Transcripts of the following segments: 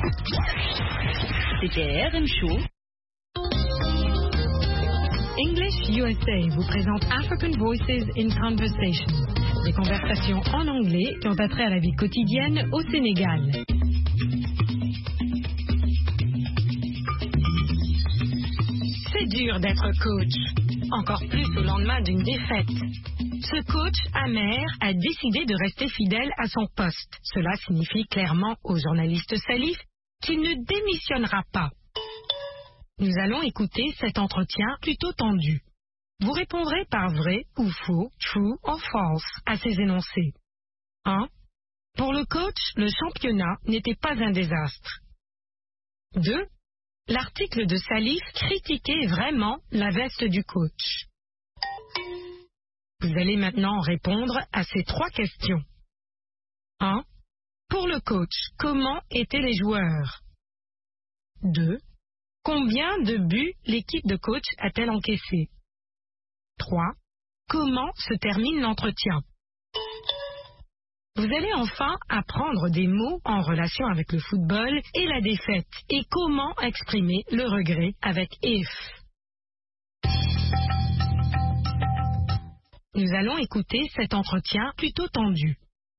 C'était RM Show. English USA vous présente African Voices in Conversation, des conversations en anglais qui ont attrait à la vie quotidienne au Sénégal. C'est dur d'être coach, encore plus au lendemain d'une défaite. Ce coach amer a décidé de rester fidèle à son poste. Cela signifie clairement au journaliste Salif qu'il ne démissionnera pas. Nous allons écouter cet entretien plutôt tendu. Vous répondrez par vrai ou faux, true or false, à ces énoncés. 1. Pour le coach, le championnat n'était pas un désastre. 2. L'article de Salif critiquait vraiment la veste du coach. Vous allez maintenant répondre à ces 3 questions. 1. Pour le coach, comment étaient les joueurs? 2. Combien de buts l'équipe de coach a-t-elle encaissé? 3. Comment se termine l'entretien? Vous allez enfin apprendre des mots en relation avec le football et la défaite et comment exprimer le regret avec if. Nous allons écouter cet entretien plutôt tendu.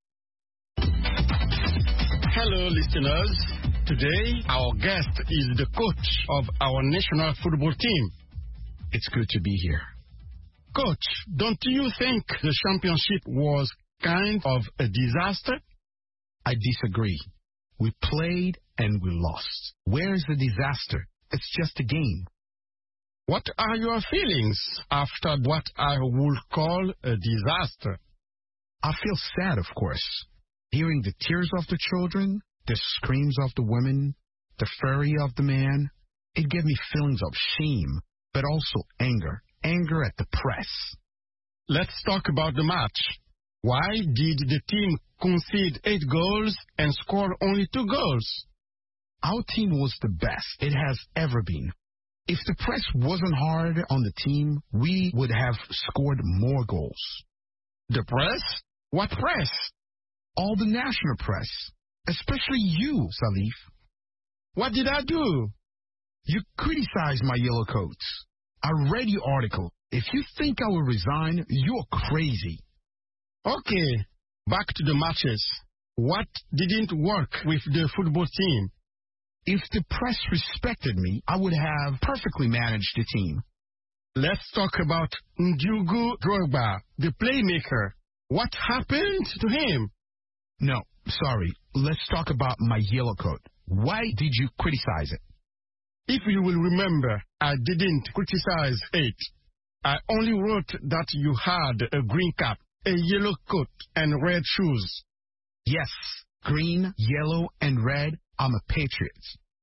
Hello, listeners. Today, our guest is the coach of our national football team. It's good to be here. Coach, don't you think the championship was kind of a disaster? I disagree. We played and we lost. Where's the disaster? It's just a game. What are your feelings after what I would call a disaster? I feel sad, of course. Hearing the tears of the children, the screams of the women, the fury of the man, it gave me feelings of shame, but also anger. Anger at the press. Let's talk about the match. Why did the team concede 8 goals and score only 2 goals? Our team was the best it has ever been. If the press wasn't hard on the team, we would have scored more goals. The press? What press? All the national press. Especially you, Salif. What did I do? You criticized my yellow coats. I read your article. If you think I will resign, you're crazy. Okay, back to the matches. What didn't work with the football team? If the press respected me, I would have perfectly managed the team. Let's talk about Ndiugu Drogba, the playmaker. What happened to him? No, sorry. Let's talk about my yellow coat. Why did you criticize it? If you will remember, I didn't criticize it. I only wrote that you had a green cap, a yellow coat, and red shoes. Yes, green, yellow, and red. I'm a patriot.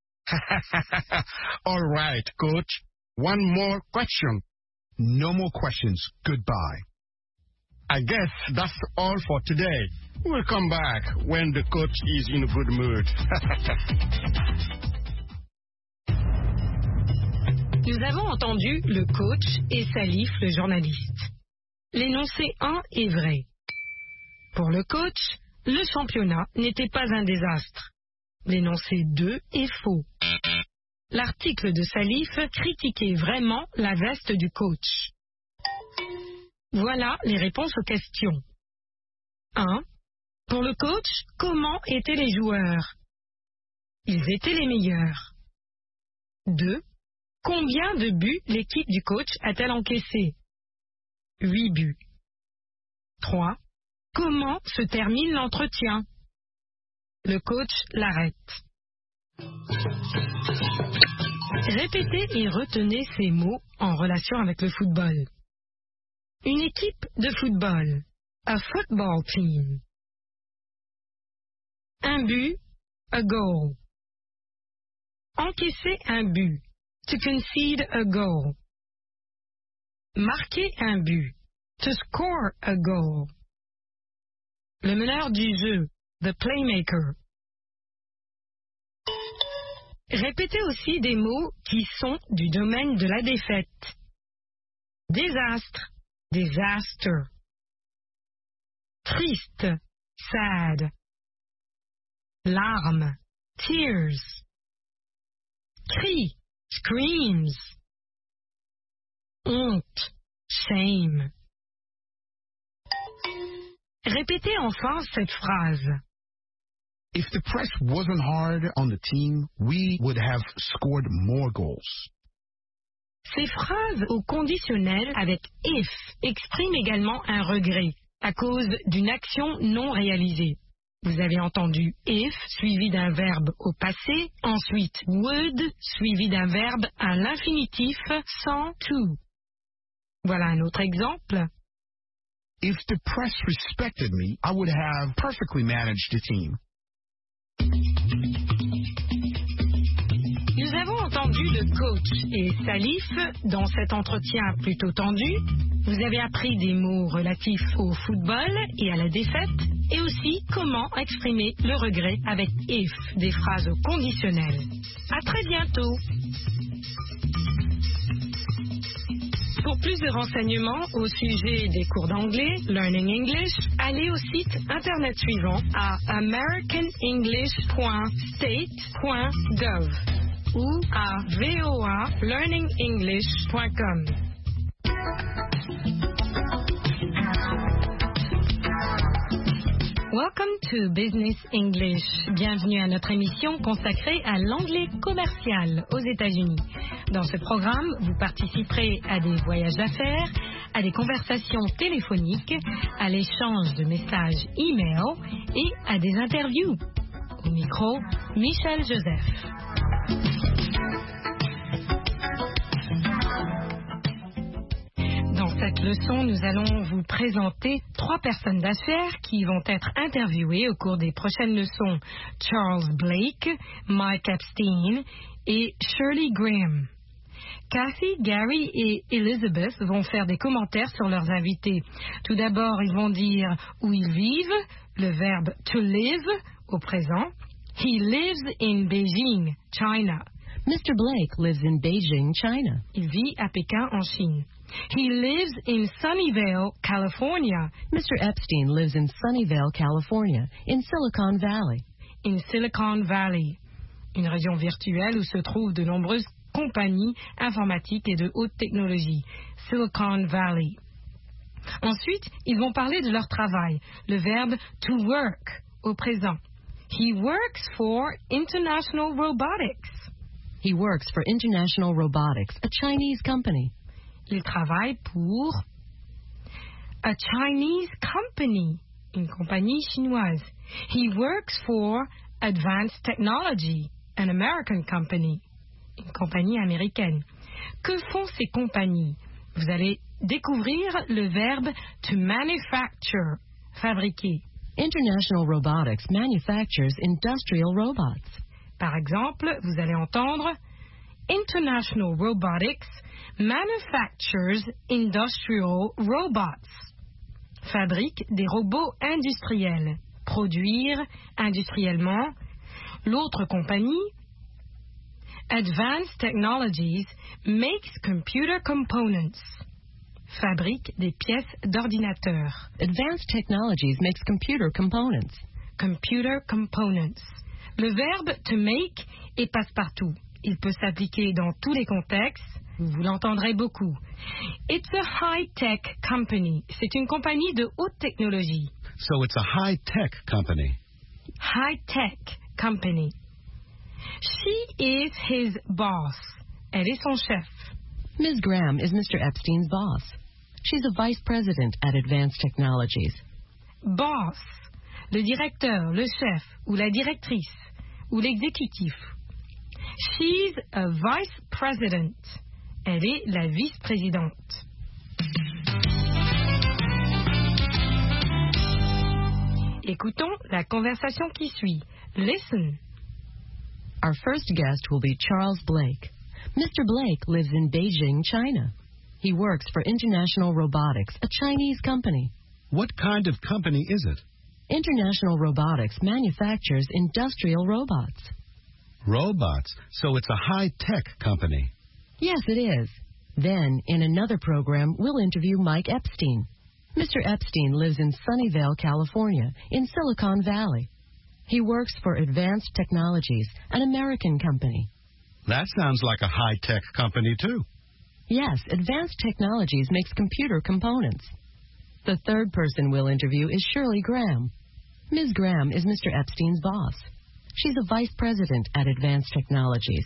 All right, coach. One more question. No more questions. Goodbye. I guess that's all for today. We'll come back when the coach is in a good mood. Nous avons entendu le coach et Salif, le journaliste. L'énoncé 1 est vrai. Pour le coach, le championnat n'était pas un désastre. L'énoncé 2 est faux. L'article de Salif critiquait vraiment la veste du coach. Voilà les réponses aux questions. 1. Pour le coach, comment étaient les joueurs? Ils étaient les meilleurs. 2. Combien de buts l'équipe du coach a-t-elle encaissé? 8 buts. 3. Comment se termine l'entretien? Le coach l'arrête. Répétez et retenez ces mots en relation avec le football. Une équipe de football. A football team. Un but. A goal. Encaisser un but. To concede a goal. Marquer un but. To score a goal. Le meneur du jeu. The playmaker. Répétez aussi des mots qui sont du domaine de la défaite. Désastre. Disaster. Triste. Sad. Larmes. tears. Cri, screams. Honte, shame. Répétez enfin cette phrase. If the press wasn't hard on the team, we would have scored more goals. Ces phrases au conditionnel avec if expriment également un regret à cause d'une action non réalisée. Vous avez entendu if suivi d'un verbe au passé, ensuite would suivi d'un verbe à l'infinitif sans to. Voilà un autre exemple. If the press respected me, I would have perfectly managed the team. Nous avons entendu le coach et Salif dans cet entretien plutôt tendu. Vous avez appris des mots relatifs au football et à la défaite, et aussi comment exprimer le regret avec if, des phrases au conditionnel. À très bientôt. Pour plus de renseignements au sujet des cours d'anglais, Learning English, allez au site internet suivant à americanenglish.state.gov ou à voalearningenglish.com. Welcome to Business English. Bienvenue à notre émission consacrée à l'anglais commercial aux États-Unis. Dans ce programme, vous participerez à des voyages d'affaires, à des conversations téléphoniques, à l'échange de messages e-mail et à des interviews. Au micro, Michel Joseph. Dans cette leçon, nous allons vous présenter 3 personnes d'affaires qui vont être interviewées au cours des prochaines leçons. Charles Blake, Mike Epstein et Shirley Graham. Kathy, Gary et Elizabeth vont faire des commentaires sur leurs invités. Tout d'abord, ils vont dire où ils vivent, le verbe to live au présent. He lives in Beijing, China. Mr. Blake lives in Beijing, China. Il vit à Pékin, en Chine. He lives in Sunnyvale, California. Mr. Epstein lives in Sunnyvale, California, in Silicon Valley. In Silicon Valley, une région virtuelle où se trouvent de nombreuses compagnies informatiques et de haute technologie. Silicon Valley. Ensuite, ils vont parler de leur travail, le verbe to work au présent. He works for International Robotics. He works for International Robotics, a Chinese company. Il travaille pour a Chinese company, une compagnie chinoise. He works for Advanced Technology, an American company, une compagnie américaine. Que font ces compagnies? Vous allez découvrir le verbe to manufacture, fabriquer. International Robotics manufactures industrial robots. Par exemple, vous allez entendre International Robotics manufactures industrial robots. Fabrique des robots industriels. Produire industriellement. L'autre compagnie, Advanced Technologies, makes computer components. Fabrique des pièces d'ordinateur. Advanced Technologies makes computer components. Computer components. Le verbe to make est passe-partout. Il peut s'appliquer dans tous les contextes. Vous l'entendrez beaucoup. It's a high-tech company. C'est une compagnie de haute technologie. So it's a high-tech company. High-tech company. She is his boss. Elle est son chef. Ms. Graham is Mr. Epstein's boss. She's a vice president at Advanced Technologies. Boss, le directeur, le chef, ou la directrice, ou l'exécutif. She's a vice president. Elle est la vice-présidente. Écoutons la conversation qui suit. Listen. Our first guest will be Charles Blake. Mr. Blake lives in Beijing, China. He works for International Robotics, a Chinese company. What kind of company is it? International Robotics manufactures industrial robots. Robots. So it's a high-tech company. Yes, it is. Then, in another program, we'll interview Mike Epstein. Mr. Epstein lives in Sunnyvale, California, in Silicon Valley. He works for Advanced Technologies, an American company. That sounds like a high-tech company, too. Yes, Advanced Technologies makes computer components. The third person we'll interview is Shirley Graham. Ms. Graham is Mr. Epstein's boss. She's a vice president at Advanced Technologies.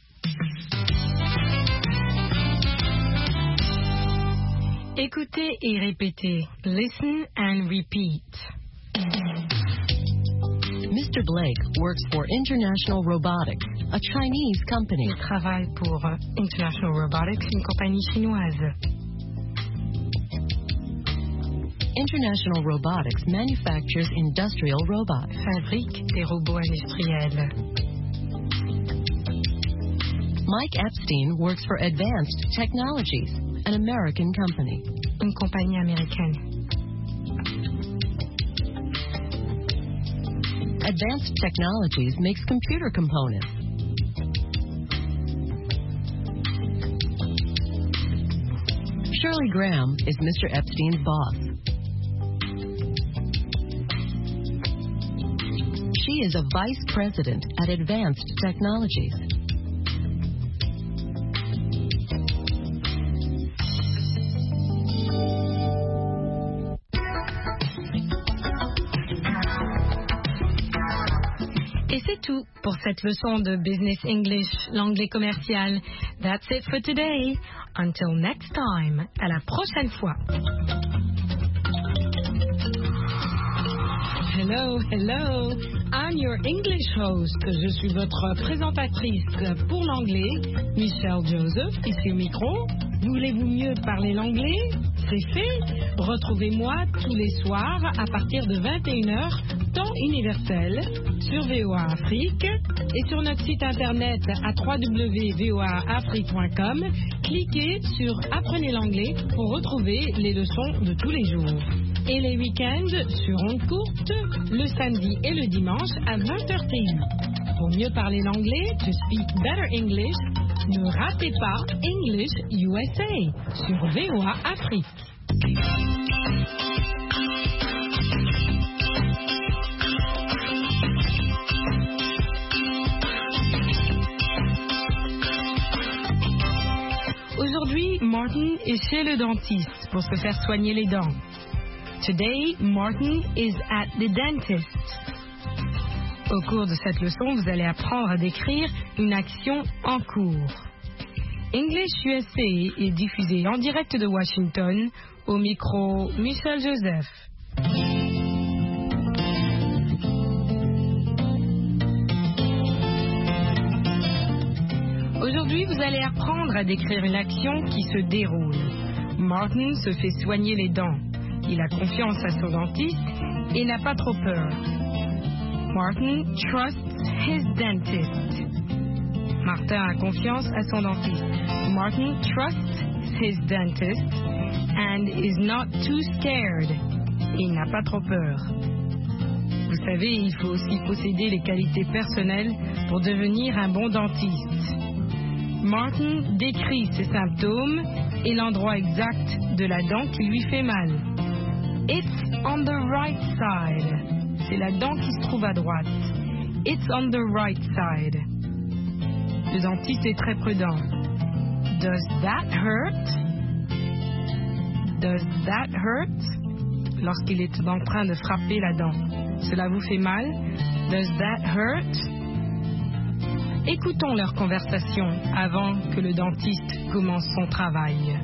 Écoutez et répétez. Listen and repeat. Mr. Blake works for International Robotics, a Chinese company. Il travaille pour International Robotics, une compagnie chinoise. International Robotics manufactures industrial robots. Fabrique des robots industriels. Mike Epstein works for Advanced Technologies, an American company. Une compagnie américaine. Advanced Technologies makes computer components. Shirley Graham is Mr. Epstein's boss. She is a vice president at Advanced Technologies. Et c'est tout pour cette leçon de Business English, l'anglais commercial. That's it for today. Until next time. À la prochaine fois. Hello, hello. I'm your English host. Je suis votre présentatrice pour l'anglais, Michelle Joseph, ici au micro. Voulez-vous mieux parler l'anglais? C'est fait. Retrouvez-moi tous les soirs à partir de 21h, temps universel, sur VOA Afrique et sur notre site internet à www.voaafrique.com. Cliquez sur Apprenez l'anglais pour retrouver les leçons de tous les jours. Et les week-ends sur ondes courtes, le samedi et le dimanche à 20h TU. Pour mieux parler l'anglais, to speak better English, ne ratez pas English USA sur VOA Afrique. Aujourd'hui, Martin est chez le dentiste pour se faire soigner les dents. Today, Martin is at the dentist. Au cours de cette leçon, vous allez apprendre à décrire une action en cours. English USA est diffusé en direct de Washington, au micro Michel Joseph. Aujourd'hui, vous allez apprendre à décrire une action qui se déroule. Martin se fait soigner les dents. Il a confiance à son dentiste et n'a pas trop peur. Martin trusts his dentist. Martin a confiance à son dentiste. Martin trusts his dentist and is not too scared. Et il n'a pas trop peur. Vous savez, il faut aussi posséder les qualités personnelles pour devenir un bon dentiste. Martin décrit ses symptômes et l'endroit exact de la dent qui lui fait mal. It's on the right side. C'est la dent qui se trouve à droite. It's on the right side. Le dentiste est très prudent. Does that hurt? Does that hurt? Lorsqu'il est en train de frapper la dent. Cela vous fait mal? Does that hurt? Écoutons leur conversation avant que le dentiste commence son travail.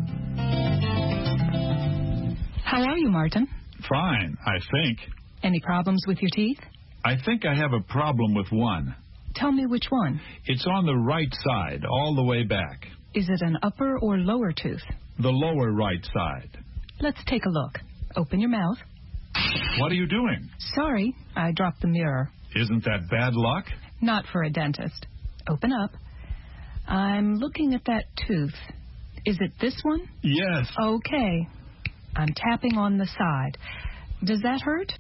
How are you, Martin? Fine, I think. Any problems with your teeth? I think I have a problem with one. Tell me which one. It's on the right side, all the way back. Is it an upper or lower tooth? The lower right side. Let's take a look. Open your mouth. What are you doing? Sorry, I dropped the mirror. Isn't that bad luck? Not for a dentist. Open up. I'm looking at that tooth. Is it this one? Yes. Okay. I'm tapping on the side. Does that hurt?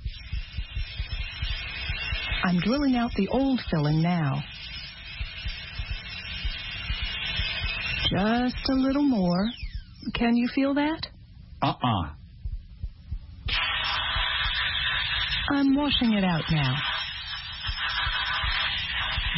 I'm drilling out the old filling now. Just a little more. Can you feel that? I'm washing it out now.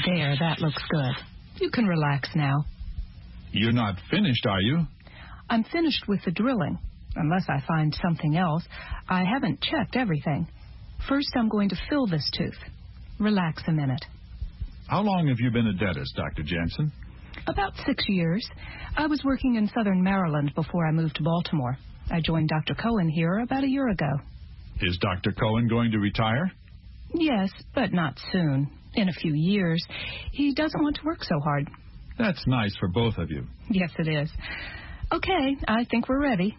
There, that looks good. You can relax now. You're not finished, are you? I'm finished with the drilling, unless I find something else. I haven't checked everything. First, I'm going to fill this tooth. Relax a minute. How long have you been a dentist, Dr. Jansen? About 6 years. I was working in southern Maryland before I moved to Baltimore. I joined Dr. Cohen here about a year ago. Is Dr. Cohen going to retire? Yes, but not soon. In a few years. He doesn't want to work so hard. That's nice for both of you. Yes, it is. Okay, I think we're ready.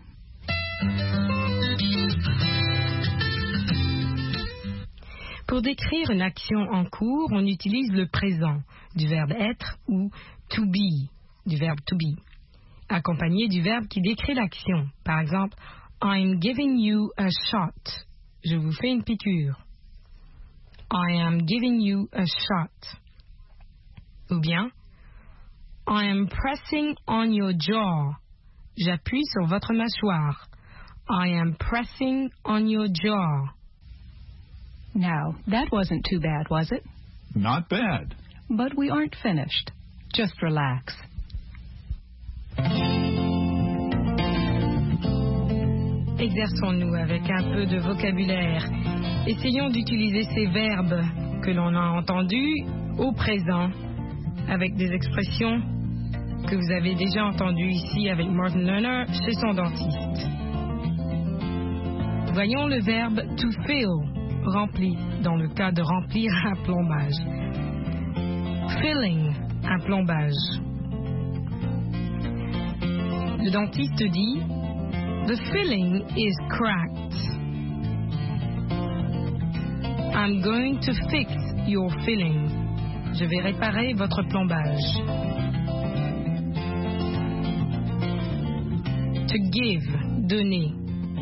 Pour décrire une action en cours, on utilise le présent du verbe être ou to be du verbe to be, accompagné du verbe qui décrit l'action. Par exemple, I'm giving you a shot. Je vous fais une piqûre. I am giving you a shot. Ou bien, I am pressing on your jaw. J'appuie sur votre mâchoire. I am pressing on your jaw. Now, that wasn't too bad, was it? Not bad. But we aren't finished. Just relax. Exerçons-nous avec un peu de vocabulaire. Essayons d'utiliser ces verbes que l'on a entendus au présent avec des expressions que vous avez déjà entendues ici avec Martin Lerner chez son dentiste. Voyons le verbe to fill, rempli, dans le cas de remplir un plombage. Filling, un plombage. Le dentiste dit The filling is cracked. I'm going to fix your filling. Je vais réparer votre plombage. To give, donner.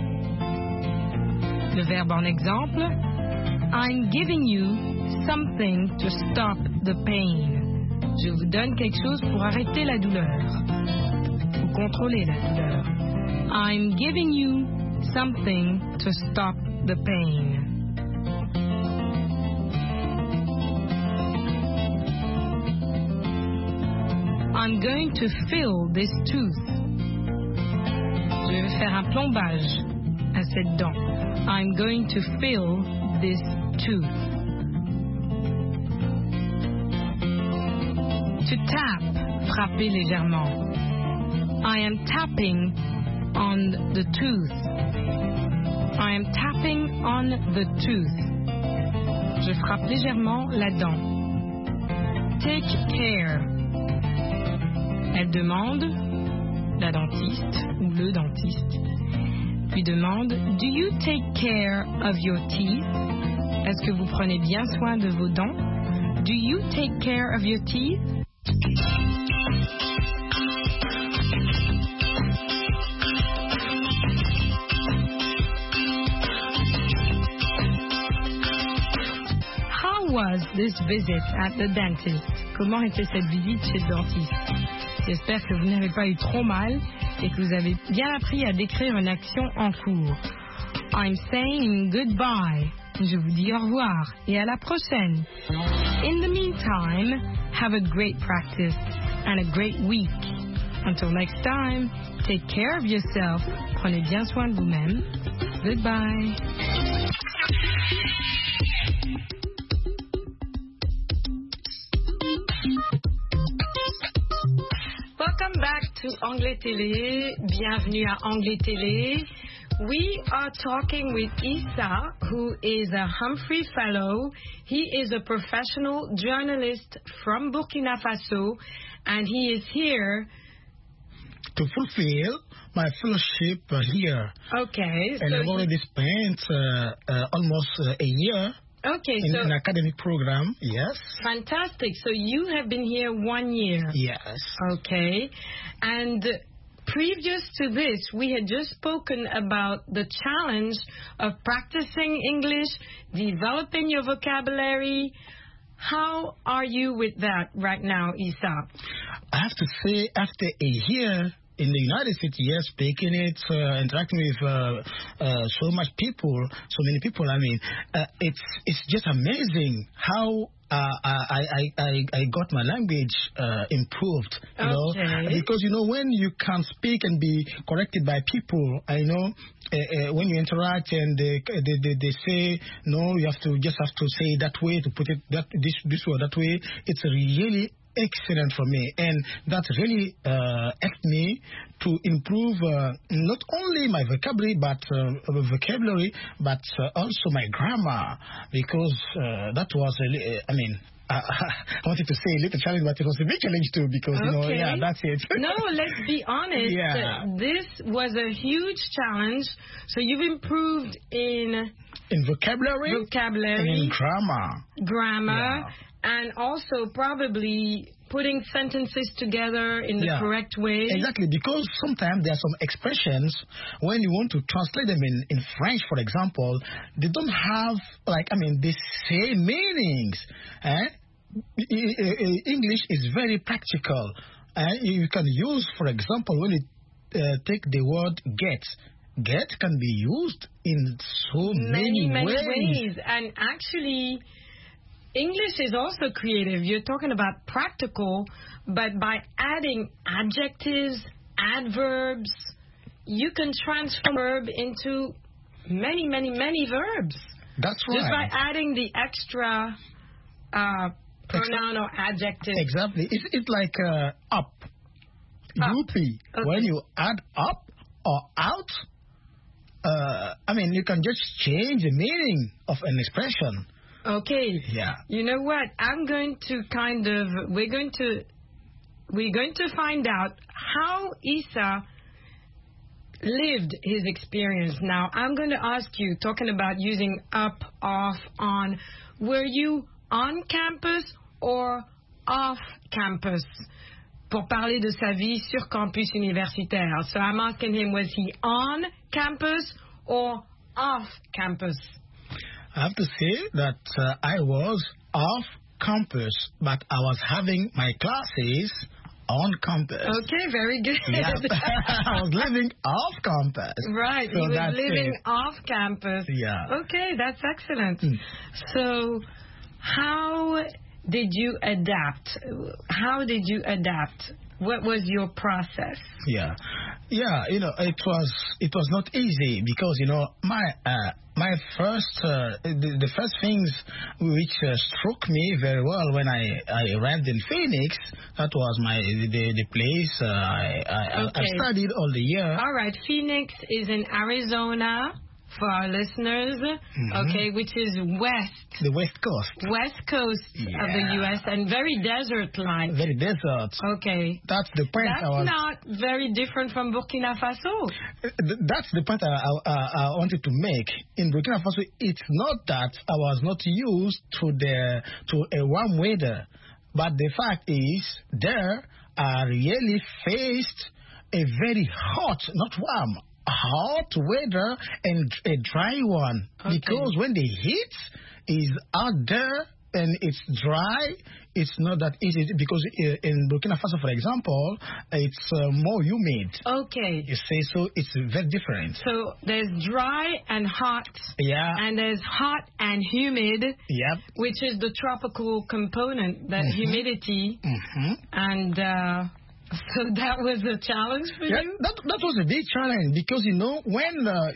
Le verbe en exemple, I'm giving you something to stop the pain. Je vous donne quelque chose pour arrêter la douleur. Ou contrôler la douleur. I'm giving you something to stop the pain. I'm going to fill this tooth. Je vais faire un plombage à cette dent. I'm going to fill this tooth. To tap, frapper légèrement. I am tapping on the tooth. I am tapping on the tooth. Je frappe légèrement la dent. Take care. Elle demande, la dentiste ou le dentiste, lui demande, Do you take care of your teeth? Est-ce que vous prenez bien soin de vos dents? Do you take care of your teeth? How was this visit at the dentist? Comment était cette visite chez le dentiste? J'espère que vous n'avez pas eu trop mal et que vous avez bien appris à décrire une action en cours. I'm saying goodbye. Je vous dis au revoir et à la prochaine. In the meantime, have a great practice and a great week. Until next time, take care of yourself. Prenez bien soin de vous-même. Goodbye. Welcome back to Anglais Télé. Bienvenue à Anglais Télé. We are talking with Issa, who is a Humphrey Fellow. He is a professional journalist from Burkina Faso, and he is here to fulfill my fellowship here. Okay. And I've already spent almost a year. Okay, in an academic program, yes. Fantastic. So you have been here 1 year. Yes. Okay. And previous to this, we had just spoken about the challenge of practicing English, developing your vocabulary. How are you with that right now, Issa? I have to say, after a year in the United States, yes, speaking it, interacting with so many people, I mean, it's just amazing how I got my language improved, you know, because when you can speak and be corrected by people, I know when you interact and they say no, you have to say that way, to put it this way or that way. It's really excellent for me, and that really helped me to improve not only my vocabulary but also my grammar, because that was I wanted to say a little challenge, but it was a big challenge too, because that's it. No, let's be honest. Yeah. This was a huge challenge. So you've improved in vocabulary and in grammar. And also probably putting sentences together in the correct way. Exactly, because sometimes there are some expressions, when you want to translate them in French, for example, they don't have, the same meanings. English is very practical. You can use, for example, when you take the word get. Get can be used in so many ways. And actually, English is also creative. You're talking about practical, but by adding adjectives, adverbs, you can transform a verb into many, many, many verbs. That's right. Just by adding the extra pronoun or adjective. Exactly. It's like up. UP. Okay. When you add up or out, you can just change the meaning of an expression. Okay. Yeah. You know what? We're going to find out how Issa lived his experience. Now, I'm going to ask you, talking about using up, off, on, were you on campus or off campus? Pour parler de sa vie sur campus universitaire. So I'm asking him, was he on campus or off campus? I have to say that I was off campus, but I was having my classes on campus. Okay, very good. Yeah. I was living off campus. Right, so he was living off campus. Yeah. Okay, that's excellent. So, how did you adapt? What was your process? Yeah, it was not easy, because my first the first things which struck me very well when I arrived in Phoenix, that was the place I studied all the year. All right, Phoenix is in Arizona. For our listeners, okay, which is the West Coast of the U.S. and very desert-like. Very desert. Okay. That's the point. That's not very different from Burkina Faso. That's the point I wanted to make. In Burkina Faso, it's not that I was not used to a warm weather, but the fact is there I really faced a very hot, not warm, hot weather and a dry one. Okay. Because when the heat is out there and it's dry, it's not that easy, because in Burkina Faso, for example, it's more humid. Okay. You say, so it's very different. So there's dry and hot. Yeah. And there's hot and humid. Yep. Which is the tropical component, that humidity. And so that was a challenge for you? That was a big challenge, because when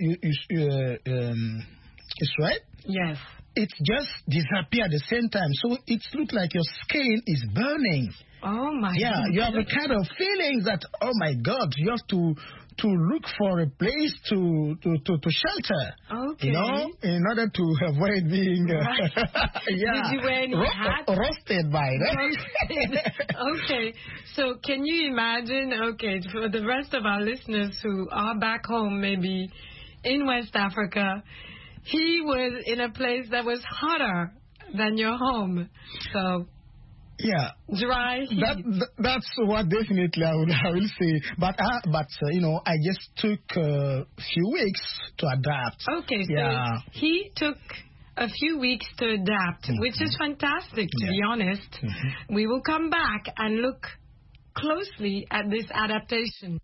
you sweat, yes, it just disappears at the same time. So it looks like your skin is burning. Oh my God. Yeah, you have a kind of feeling that, oh my God, you have to look for a place to shelter. Okay. In order to avoid being Did you wear any hats? Roasted by that. Okay. So can you imagine, for the rest of our listeners who are back home, maybe in West Africa, he was in a place that was hotter than your home. So yeah, dry heat. That's what definitely I will say. But I just took a few weeks to adapt. Okay, so he took a few weeks to adapt, which is fantastic, to be honest. We will come back and look closely at this adaptation.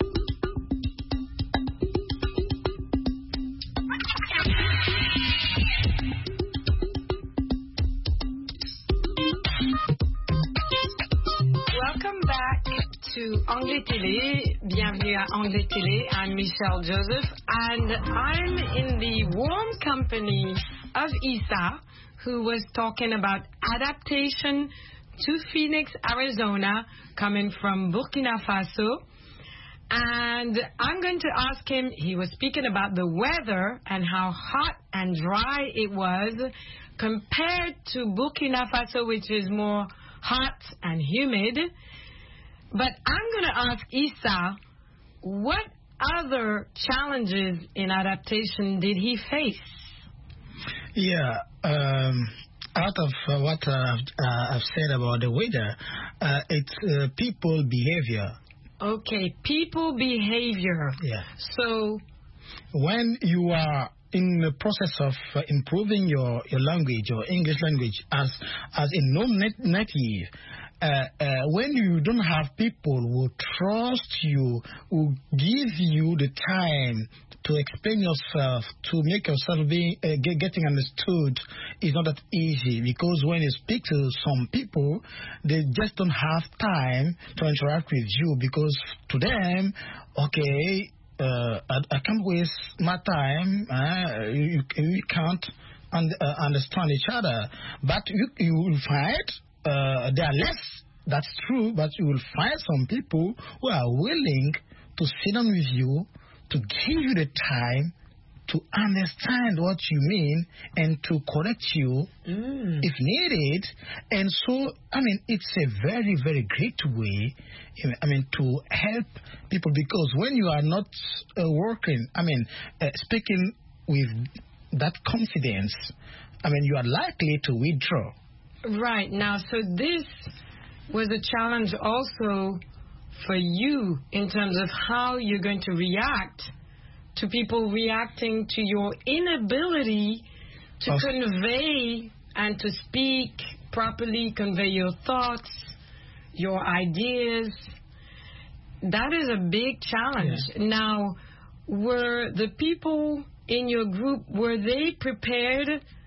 Welcome back to Anglais Télé. Bienvenue à Anglais Télé. I'm Michelle Joseph, and I'm in the warm company of Issa, who was talking about adaptation to Phoenix, Arizona, coming from Burkina Faso. And I'm going to ask him, he was speaking about the weather and how hot and dry it was compared to Burkina Faso, which is more hot and humid. But I'm going to ask Issa, what other challenges in adaptation did he face? Yeah, out of what I've said about the weather, it's people behavior. Okay, people behavior. Yeah. So, when you are in the process of improving your language, your English language, as a non-native, when you don't have people who trust you, who give you the time to explain yourself, to make yourself getting understood, is not that easy, because when you speak to some people, they just don't have time to interact with you, because to them, okay, I can't waste my time. You can't understand each other. But you will find there are less. That's true. But you will find some people who are willing to sit down with you, to give you the time to understand what you mean and to correct you if needed. And so, it's a very, very great way, to help people, because when you are not working, speaking with that confidence, you are likely to withdraw. Right. Now, so this was a challenge also for you in terms of how you're going to react to people reacting to your inability to convey and to speak properly, convey your thoughts, your ideas. That is a big challenge. Yeah. Now, were the people in your group, were they prepared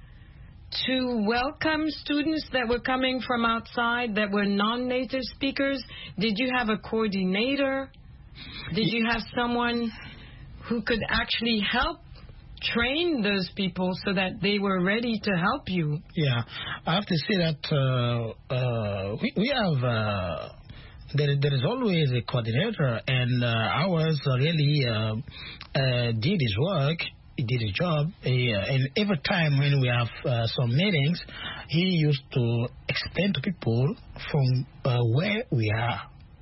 to welcome students that were coming from outside that were non-native speakers? Did you have a coordinator? Did you have someone who could actually help train those people so that they were ready to help you? Yeah, I have to say that we have, there is always a coordinator, and ours really did his work. He did his job, and every time when we have some meetings, he used to explain to people from where we are.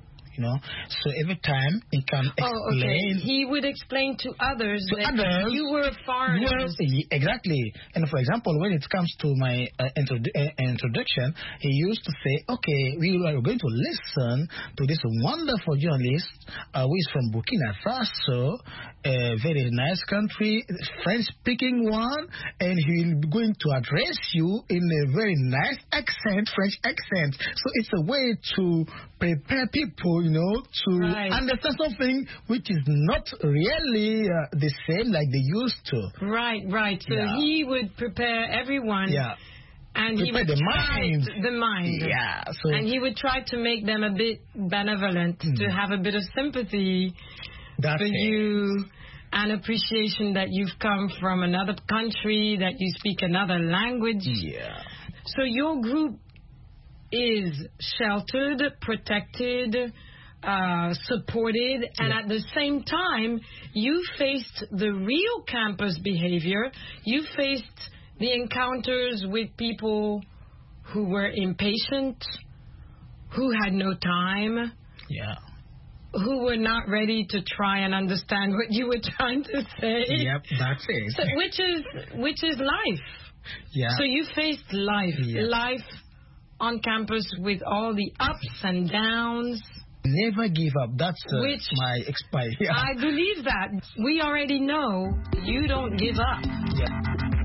So every time he can explain. Oh, okay. He would explain to others that you were foreigners. Exactly. And for example, when it comes to my introduction, he used to say, okay, we are going to listen to this wonderful journalist who is from Burkina Faso, a very nice country, French-speaking one, and he will be going to address you in a very nice accent, French accent. So it's a way to prepare people, to understand something which is not really the same like they used to. Right. So he would prepare everyone. Yeah. And he would the mind. Yeah. So, and he would try to make them a bit benevolent, to have a bit of sympathy for you, and appreciation that you've come from another country, that you speak another language. Yeah. So your group is sheltered, protected, supported, and at the same time, you faced the real campus behavior. You faced the encounters with people who were impatient, who had no time, who were not ready to try and understand what you were trying to say. Yep, that's it. So, which is life. Yeah. So you faced life. Yeah. Life on campus with all the ups and downs. Never give up. That's my experience. I believe that. We already know you don't give up. Yeah.